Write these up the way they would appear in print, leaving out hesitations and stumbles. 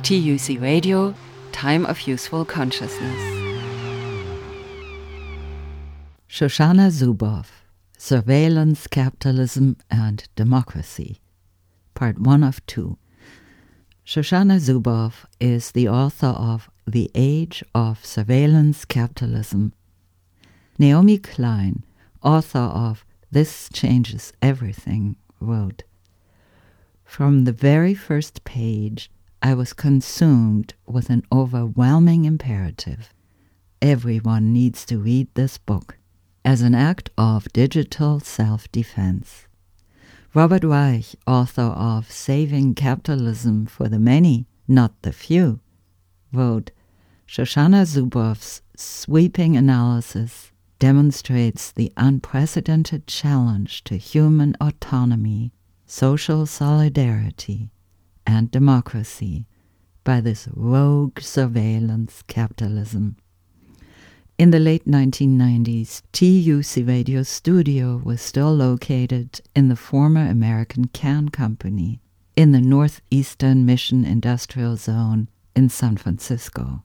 TUC Radio, Time of Useful Consciousness. Shoshana Zuboff, Surveillance, Capitalism, and Democracy, Part 1 of 2. Shoshana Zuboff is the author of The Age of Surveillance Capitalism. Naomi Klein, author of This Changes Everything, wrote, "From the very first page, I was consumed with an overwhelming imperative. Everyone needs to read this book as an act of digital self-defense." Robert Reich, author of Saving Capitalism for the Many, Not the Few, wrote, "Shoshana Zuboff's sweeping analysis demonstrates the unprecedented challenge to human autonomy, social solidarity, and democracy by this rogue surveillance capitalism." In the late 1990s, TUC Radio's studio was still located in the former American Can Company in the Northeastern Mission Industrial Zone in San Francisco.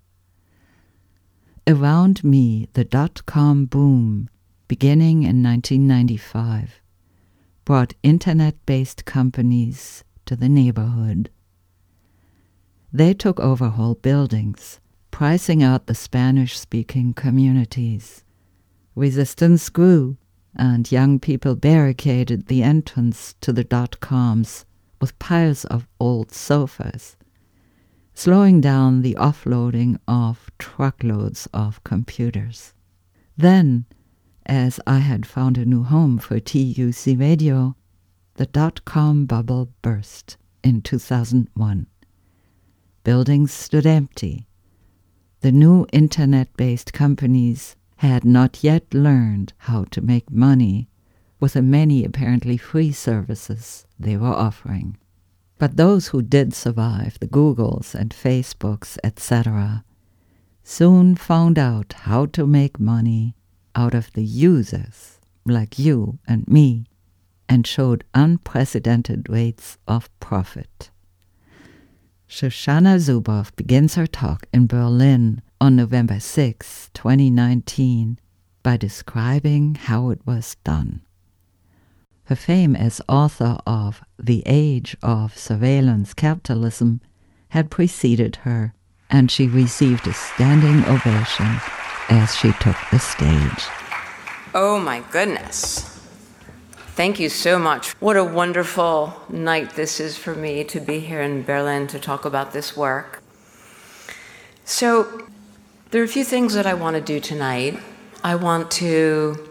Around me, the dot-com boom, beginning in 1995, brought internet-based companies to the neighborhood. They took over whole buildings, pricing out the Spanish-speaking communities. Resistance grew, and young people barricaded the entrance to the dot-coms with piles of old sofas, slowing down the offloading of truckloads of computers. Then, as I had found a new home for TUC Radio, the dot-com bubble burst in 2001. Buildings stood empty. The new internet-based companies had not yet learned how to make money with the many apparently free services they were offering. But those who did survive, the Googles and Facebooks, etc., soon found out how to make money out of the users like you and me, and showed unprecedented rates of profit. Shoshana Zuboff begins her talk in Berlin on November 6, 2019, by describing how it was done. Her fame as author of The Age of Surveillance Capitalism had preceded her, and she received a standing ovation as she took the stage. Oh my goodness. Thank you so much. What a wonderful night this is for me to be here in Berlin to talk about this work. So, there are a few things that I want to do tonight. I want to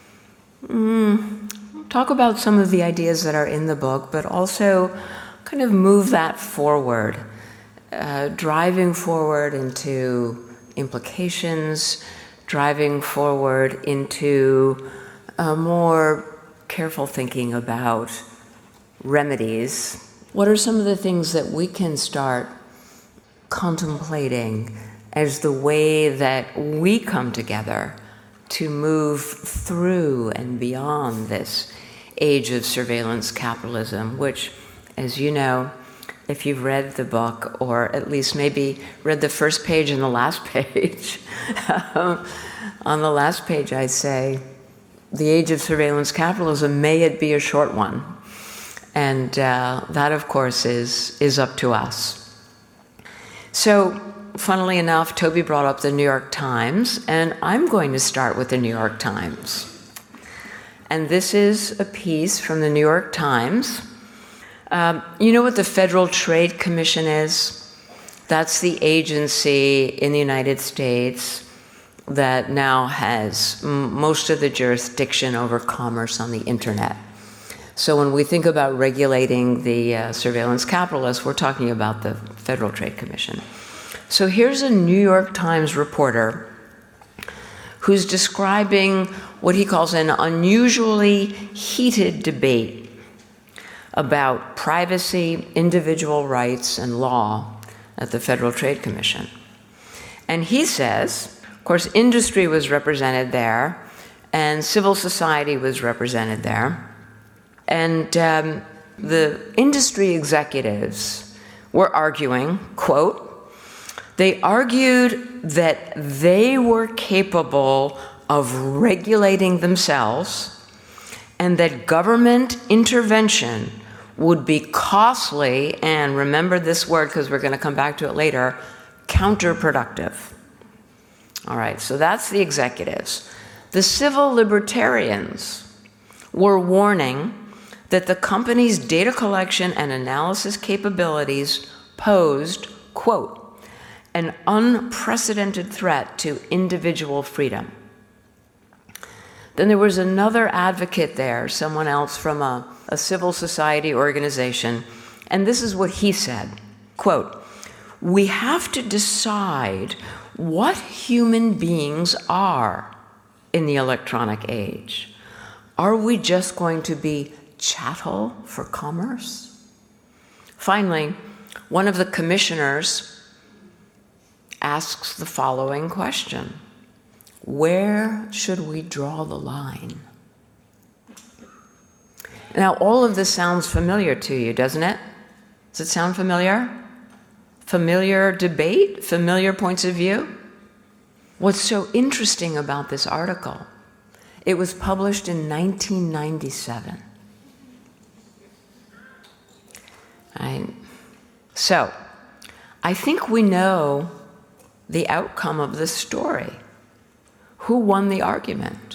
talk about some of the ideas that are in the book, but also kind of move that forward, driving forward into implications, driving forward into a more careful thinking about remedies. What are some of the things that we can start contemplating as the way that we come together to move through and beyond this age of surveillance capitalism, which, as you know, if you've read the book, or at least maybe read the first page and the last page, on the last page I say, the age of surveillance capitalism, may it be a short one. And that, of course, is up to us. So, funnily enough, Toby brought up the New York Times, and I'm going to start with the New York Times. And this is a piece from the New York Times. You know what the Federal Trade Commission is? That's the agency in the United States that now has most of the jurisdiction over commerce on the internet. So when we think about regulating the surveillance capitalists, we're talking about the Federal Trade Commission. So here's a New York Times reporter who's describing what he calls an unusually heated debate about privacy, individual rights, and law at the Federal Trade Commission. And he says, of course, industry was represented there, and civil society was represented there. And the industry executives were arguing, quote, they argued that they were capable of regulating themselves and that government intervention would be costly and, remember this word because we're going to come back to it later, counterproductive. All right, so that's the executives. The civil libertarians were warning that the company's data collection and analysis capabilities posed, quote, an unprecedented threat to individual freedom. Then there was another advocate there, someone else from a civil society organization, and this is what he said, quote, we have to decide what human beings are in the electronic age. Are we just going to be chattel for commerce? Finally, one of the commissioners asks the following question: where should we draw the line? Now, all of this sounds familiar to you, doesn't it? Does it sound familiar? Familiar debate? Familiar points of view? What's so interesting about this article, it was published in 1997. So, I think we know the outcome of this story. Who won the argument?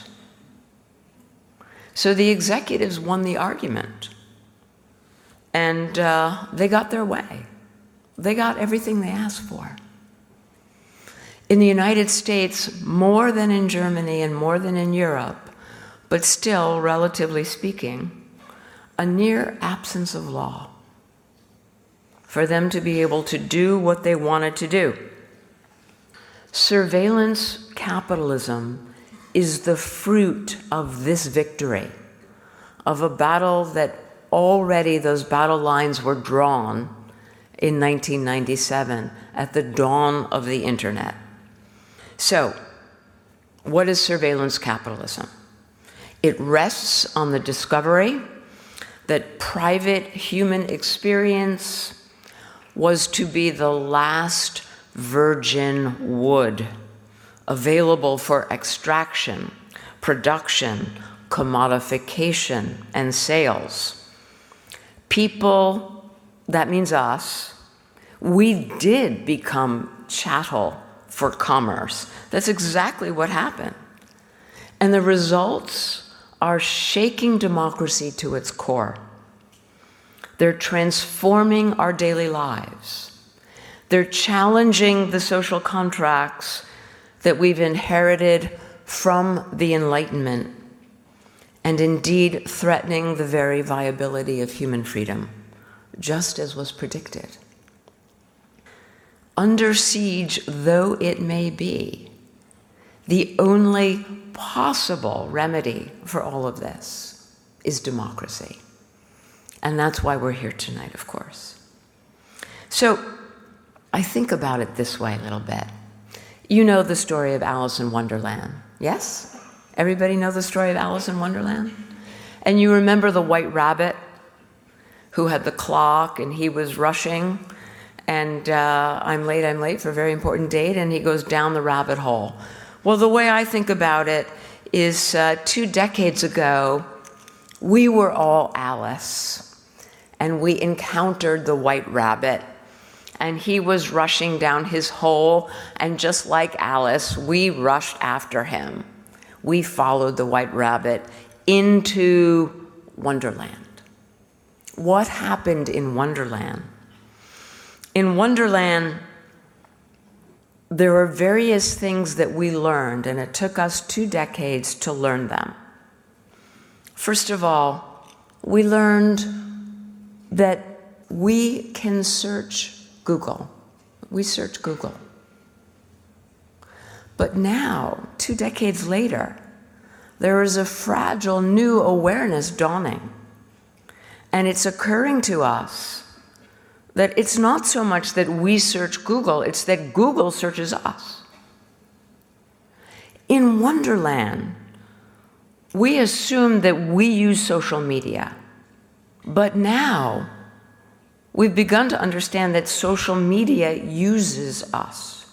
So the executives won the argument. And they got their way. They got everything they asked for. In the United States, more than in Germany and more than in Europe, but still, relatively speaking, a near absence of law for them to be able to do what they wanted to do. Surveillance capitalism is the fruit of this victory, of a battle that already those battle lines were drawn in 1997 at the dawn of the internet. So, what is surveillance capitalism? It rests on the discovery that private human experience was to be the last virgin wood available for extraction, production, commodification, and sales. People, that means us, we did become chattel for commerce. That's exactly what happened. And the results are shaking democracy to its core. They're transforming our daily lives. They're challenging the social contracts that we've inherited from the Enlightenment, and indeed threatening the very viability of human freedom, just as was predicted. Under siege though it may be, the only possible remedy for all of this is democracy. And that's why we're here tonight, of course. So I think about it this way a little bit. You know the story of Alice in Wonderland, yes? Everybody know the story of Alice in Wonderland? And you remember the white rabbit who had the clock and he was rushing and I'm late for a very important date, and he goes down the rabbit hole. Well, the way I think about it is 2 decades ago, we were all Alice, and we encountered the white rabbit, and he was rushing down his hole, and just like Alice, we rushed after him. We followed the white rabbit into Wonderland. What happened in Wonderland? In Wonderland, there were various things that we learned, and it took us 2 decades to learn them. First of all, we learned that we can search Google. We search Google. But now, 2 decades later, there is a fragile new awareness dawning. And it's occurring to us that it's not so much that we search Google, it's that Google searches us. In Wonderland, we assume that we use social media. But now, we've begun to understand that social media uses us.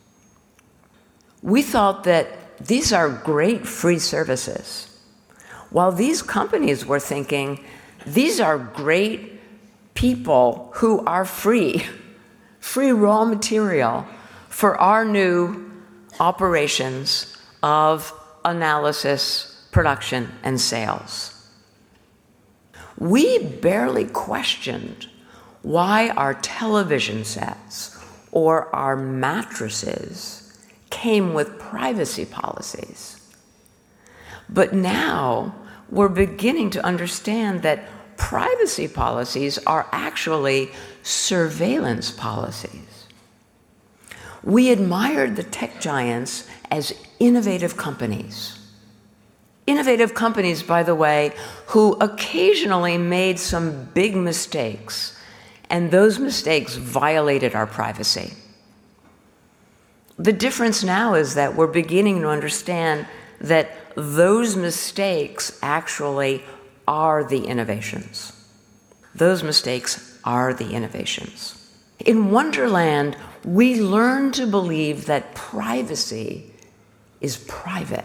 We thought that these are great free services, while these companies were thinking, these are great people who are free raw material for our new operations of analysis, production, and sales. We barely questioned why our television sets or our mattresses came with privacy policies. But now we're beginning to understand that privacy policies are actually surveillance policies. We admired the tech giants as innovative companies. Innovative companies, by the way, who occasionally made some big mistakes, and those mistakes violated our privacy. The difference now is that we're beginning to understand that those mistakes actually are the innovations. Those mistakes are the innovations. In Wonderland, we learn to believe that privacy is private.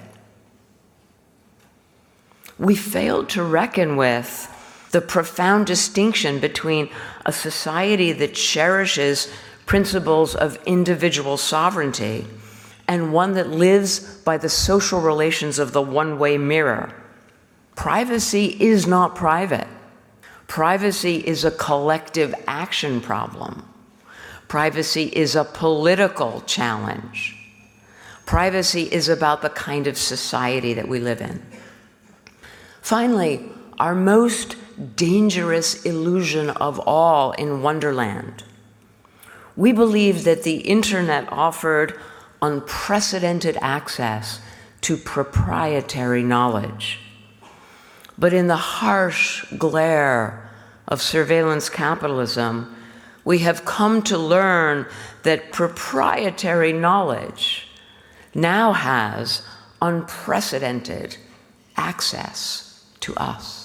We failed to reckon with the profound distinction between a society that cherishes principles of individual sovereignty and one that lives by the social relations of the one-way mirror. Privacy is not private. Privacy is a collective action problem. Privacy is a political challenge. Privacy is about the kind of society that we live in. Finally, our most dangerous illusion of all in Wonderland. We believed that the internet offered unprecedented access to proprietary knowledge. But in the harsh glare of surveillance capitalism, we have come to learn that proprietary knowledge now has unprecedented access to us.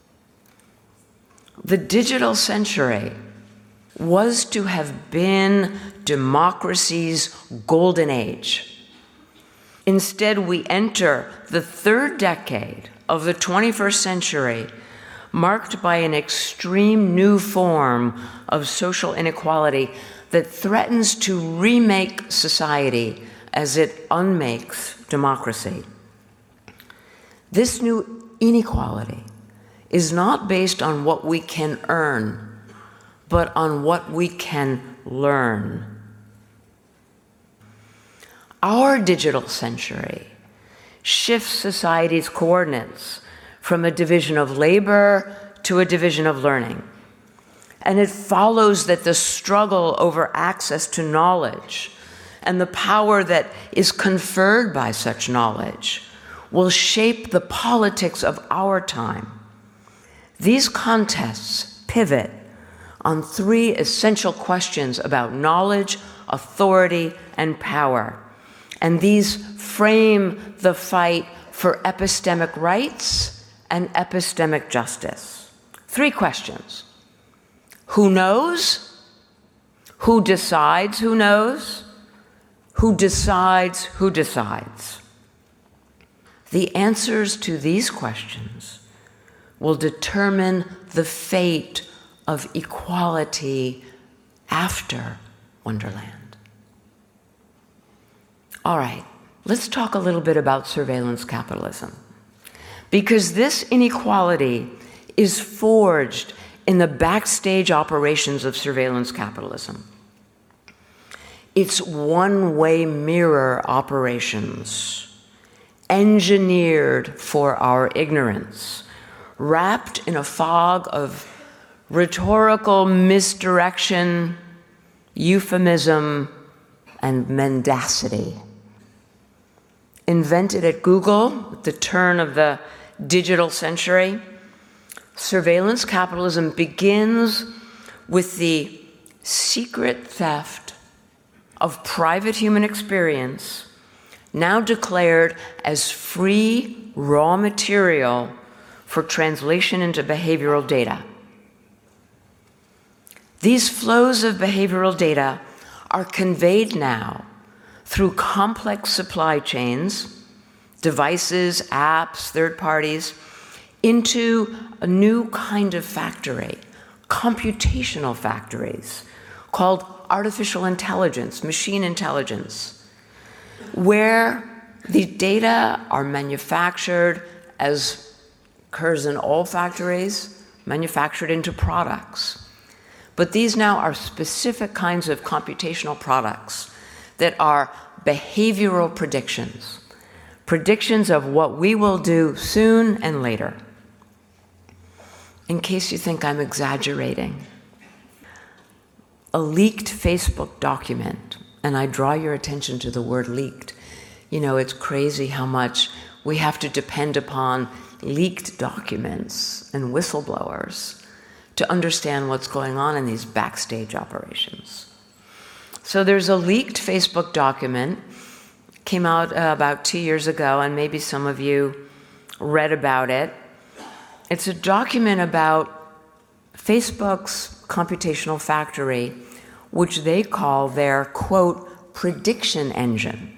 The digital century was to have been democracy's golden age. Instead, we enter the third decade of the 21st century marked by an extreme new form of social inequality that threatens to remake society as it unmakes democracy. This new inequality is not based on what we can earn, but on what we can learn. Our digital century shifts society's coordinates from a division of labor to a division of learning. And it follows that the struggle over access to knowledge and the power that is conferred by such knowledge will shape the politics of our time. These contests pivot on three essential questions about knowledge, authority, and power. And these frame the fight for epistemic rights and epistemic justice. Three questions. Who knows? Who decides who knows? Who decides who decides? The answers to these questions will determine the fate of equality after Wonderland. All right, let's talk a little bit about surveillance capitalism, because this inequality is forged in the backstage operations of surveillance capitalism. It's one-way mirror operations, engineered for our ignorance, wrapped in a fog of rhetorical misdirection, euphemism, and mendacity. Invented at Google at the turn of the digital century, surveillance capitalism begins with the secret theft of private human experience, now declared as free raw material for translation into behavioral data. These flows of behavioral data are conveyed now through complex supply chains, devices, apps, third parties, into a new kind of factory, computational factories, called artificial intelligence, machine intelligence, where the data are manufactured, as occurs in all factories, manufactured into products. But these now are specific kinds of computational products that are behavioral predictions, predictions of what we will do soon and later. In case you think I'm exaggerating, a leaked Facebook document, and I draw your attention to the word leaked. You know, it's crazy how much we have to depend upon leaked documents and whistleblowers to understand what's going on in these backstage operations. So there's a leaked Facebook document, came out about 2 years ago, and maybe some of you read about it. It's a document about Facebook's computational factory, which they call their, quote, prediction engine.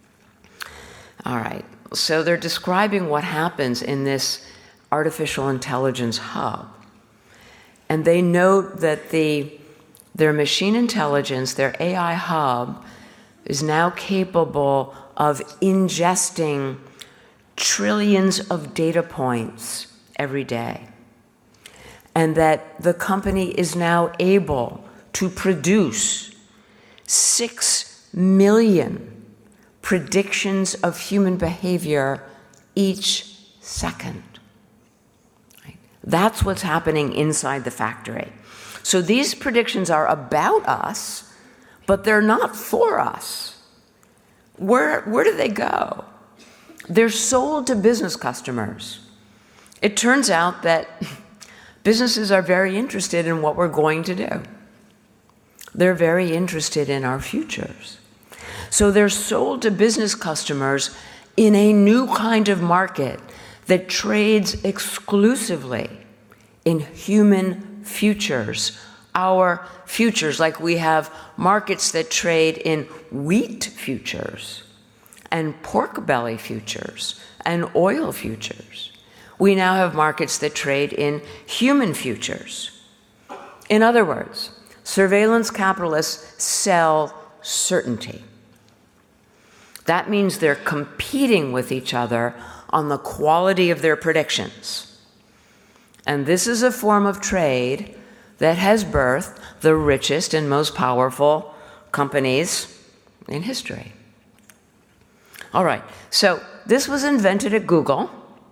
All right, so they're describing what happens in this artificial intelligence hub. And they note that their machine intelligence, their AI hub, is now capable of ingesting trillions of data points every day. And that the company is now able to produce 6 million predictions of human behavior each second. Right? That's what's happening inside the factory. So these predictions are about us, but they're not for us. Where do they go? They're sold to business customers. It turns out that businesses are very interested in what we're going to do. They're very interested in our futures. So they're sold to business customers in a new kind of market that trades exclusively in human futures, our futures, like we have markets that trade in wheat futures and pork belly futures and oil futures. We now have markets that trade in human futures. In other words, surveillance capitalists sell certainty. That means they're competing with each other on the quality of their predictions. And this is a form of trade that has birthed the richest and most powerful companies in history. All right, so this was invented at Google.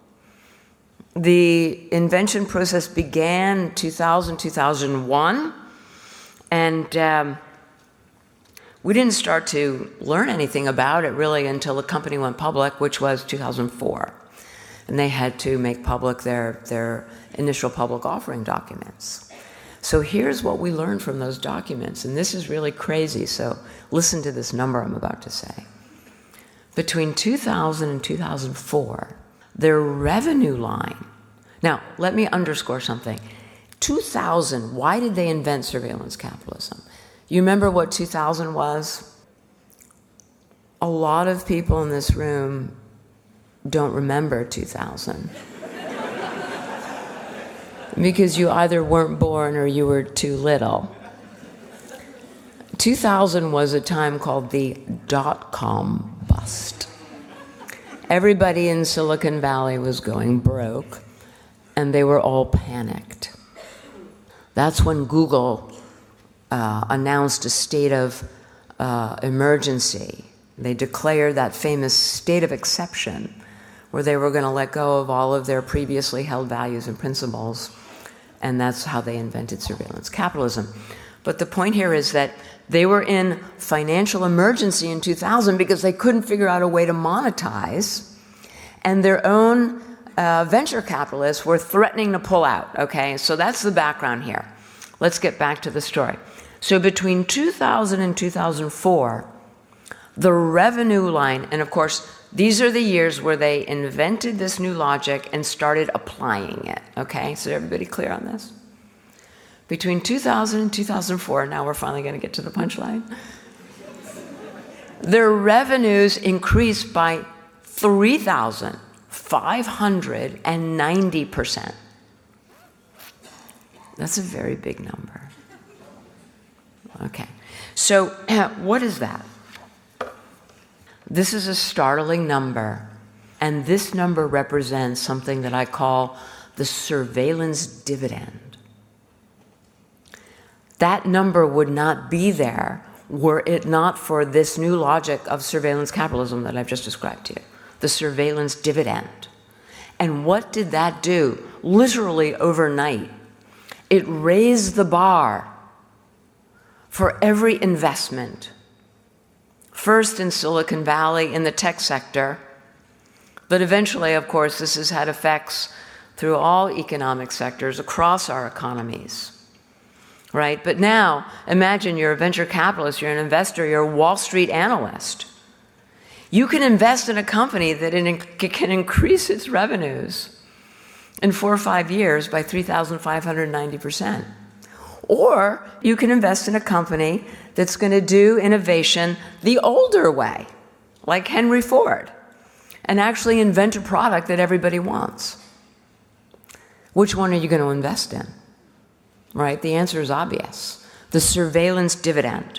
The invention process began 2000, 2001, and we didn't start to learn anything about it really until the company went public, which was 2004. And they had to make public their initial public offering documents. So here's what we learned from those documents, and this is really crazy, so listen to this number I'm about to say. Between 2000 and 2004, their revenue line, now let me underscore something. 2000, why did they invent surveillance capitalism? You remember what 2000 was? A lot of people in this room don't remember 2000. Because you either weren't born or you were too little. 2000 was a time called the dot-com bust. Everybody in Silicon Valley was going broke, and they were all panicked. That's when Google announced a state of emergency. They declared that famous state of exception, where they were going to let go of all of their previously held values and principles, and that's how they invented surveillance capitalism. But the point here is that they were in financial emergency in 2000 because they couldn't figure out a way to monetize, and their own venture capitalists were threatening to pull out, okay? So that's the background here. Let's get back to the story. So between 2000 and 2004, the revenue line, and of course, these are the years where they invented this new logic and started applying it, okay? So everybody clear on this? Between 2000 and 2004, now we're finally going to get to the punchline, their revenues increased by 3,590%. That's a very big number. Okay, so what is that? This is a startling number, and this number represents something that I call the surveillance dividend. That number would not be there were it not for this new logic of surveillance capitalism that I've just described to you, the surveillance dividend. And what did that do? Literally overnight, it raised the bar for every investment. First in Silicon Valley in the tech sector, but eventually, of course, this has had effects through all economic sectors across our economies. Right? But now, imagine you're a venture capitalist, you're an investor, you're a Wall Street analyst. You can invest in a company that can increase its revenues in 4 or 5 years by 3,590%. Or you can invest in a company that's going to do innovation the older way, like Henry Ford, and actually invent a product that everybody wants. Which one are you going to invest in? Right? The answer is obvious. The surveillance dividend.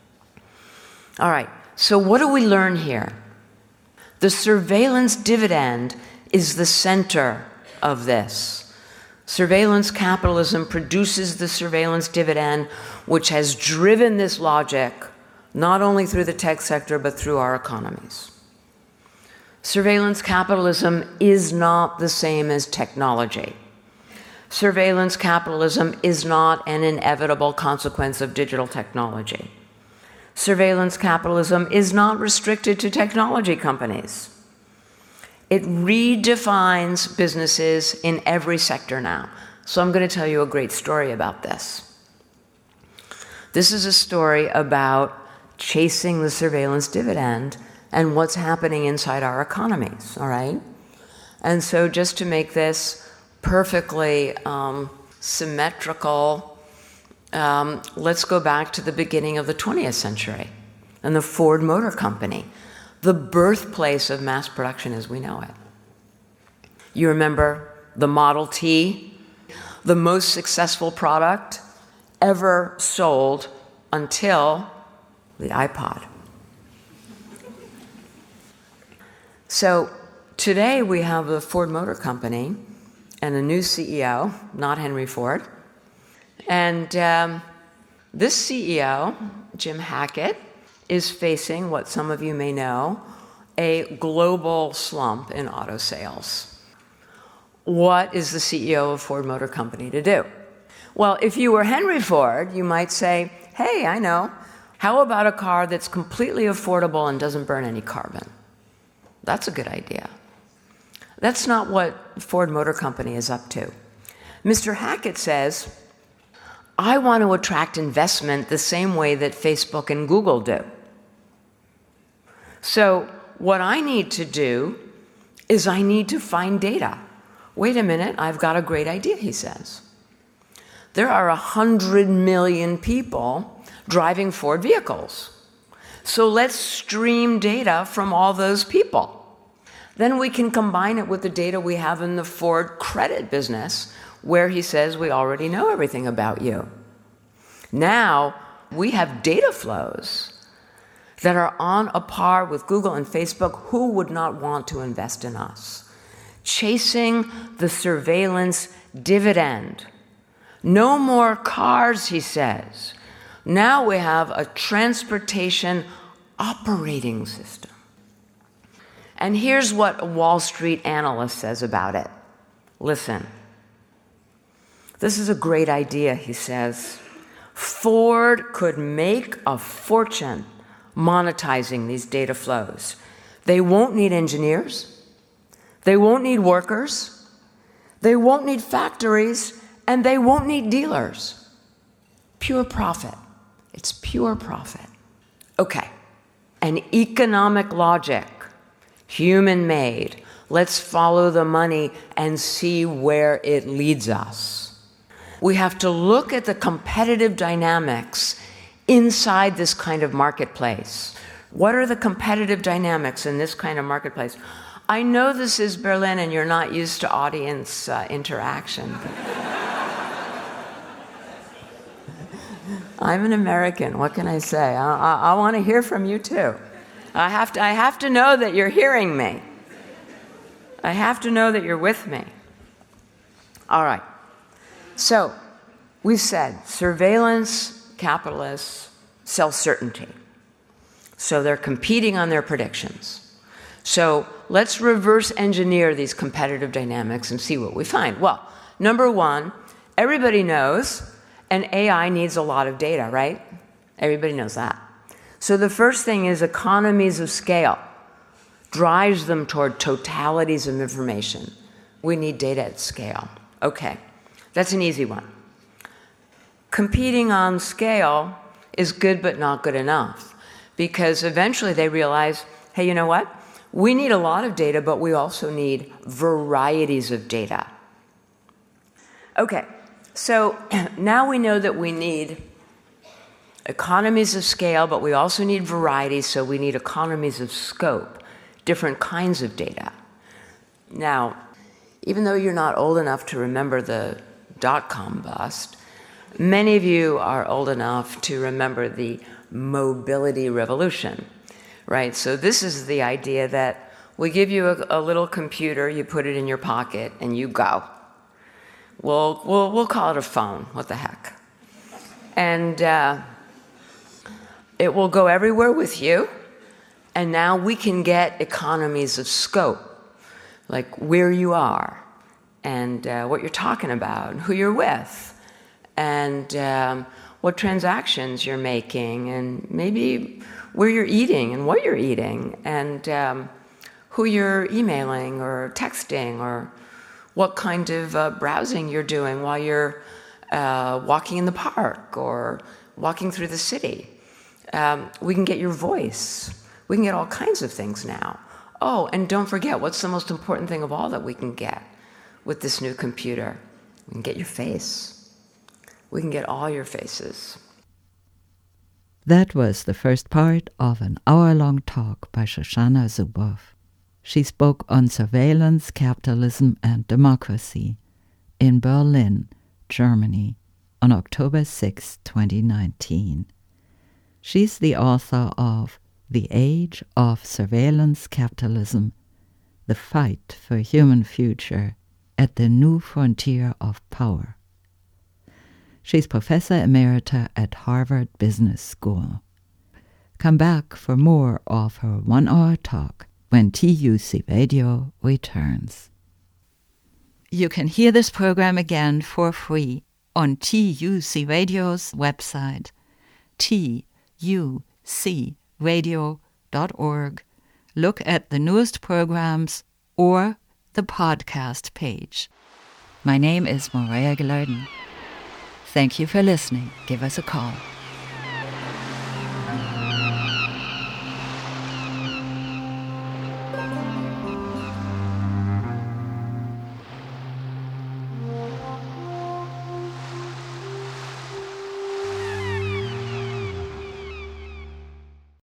All right, so what do we learn here? The surveillance dividend is the center of this. Surveillance capitalism produces the surveillance dividend, which has driven this logic not only through the tech sector, but through our economies. Surveillance capitalism is not the same as technology. Surveillance capitalism is not an inevitable consequence of digital technology. Surveillance capitalism is not restricted to technology companies. It redefines businesses in every sector now. So I'm going to tell you a great story about this. This is a story about chasing the surveillance dividend and what's happening inside our economies, all right? And so just to make this perfectly symmetrical, let's go back to the beginning of the 20th century and the Ford Motor Company, the birthplace of mass production as we know it. You remember the Model T, the most successful product ever sold until the iPod. So today we have the Ford Motor Company and a new CEO, not Henry Ford. And this CEO, Jim Hackett, is facing what some of you may know, a global slump in auto sales. What is the CEO of Ford Motor Company to do? Well, if you were Henry Ford, you might say, hey, I know. How about a car that's completely affordable and doesn't burn any carbon? That's a good idea. That's not what Ford Motor Company is up to. Mr. Hackett says, I want to attract investment the same way that Facebook and Google do. So what I need to do is I need to find data. Wait a minute, I've got a great idea, he says. There are 100 million people driving Ford vehicles. So let's stream data from all those people. Then we can combine it with the data we have in the Ford credit business, where he says we already know everything about you. Now we have data flows that are on a par with Google and Facebook. Who would not want to invest in us? Chasing the surveillance dividend. No more cars, he says. Now we have a transportation operating system. And here's what a Wall Street analyst says about it. Listen. This is a great idea, he says. Ford could make a fortune monetizing these data flows. They won't need engineers. They won't need workers. They won't need factories. And they won't need dealers. Pure profit. It's pure profit. Okay. An economic logic. Human-made. Let's follow the money and see where it leads us. We have to look at the competitive dynamics inside this kind of marketplace. What are the competitive dynamics in this kind of marketplace? I know this is Berlin and you're not used to audience interaction. I'm an American. What can I say? I want to hear from you too. I have to know that you're hearing me. I have to know that you're with me. All right. So we've said surveillance capitalists sell certainty. So they're competing on their predictions. So let's reverse engineer these competitive dynamics and see what we find. Well, number one, everybody knows an AI needs a lot of data, right? Everybody knows that. So the first thing is economies of scale drives them toward totalities of information. We need data at scale. Okay, that's an easy one. Competing on scale is good but not good enough, because eventually they realize, hey, you know what? We need a lot of data, but we also need varieties of data. Okay, so now we know that we need economies of scale, but we also need varieties, so we need economies of scope, different kinds of data. Now, even though you're not old enough to remember the dot-com bust, many of you are old enough to remember the mobility revolution, right? So this is the idea that we give you a little computer, you put it in your pocket, and you go. We'll call it a phone. What the heck? And it will go everywhere with you, and now we can get economies of scope, like where you are, and what you're talking about, and who you're with, and what transactions you're making, and maybe where you're eating and what you're eating, and who you're emailing or texting, or what kind of browsing you're doing while you're walking in the park or walking through the city. We can get your voice. We can get all kinds of things now. Oh, and don't forget, what's the most important thing of all that we can get with this new computer? We can get your face. We can get all your faces. That was the first part of an hour-long talk by Shoshana Zuboff. She spoke on surveillance, capitalism, and democracy in Berlin, Germany, on October 6, 2019. She's the author of The Age of Surveillance Capitalism, The Fight for Human Future at the New Frontier of Power. She's Professor Emerita at Harvard Business School. Come back for more of her one-hour talk when TUC Radio returns. You can hear this program again for free on TUC Radio's website, tucradio.org. Look at the newest programs or the podcast page. My name is Maria Gilardin. Thank you for listening. Give us a call.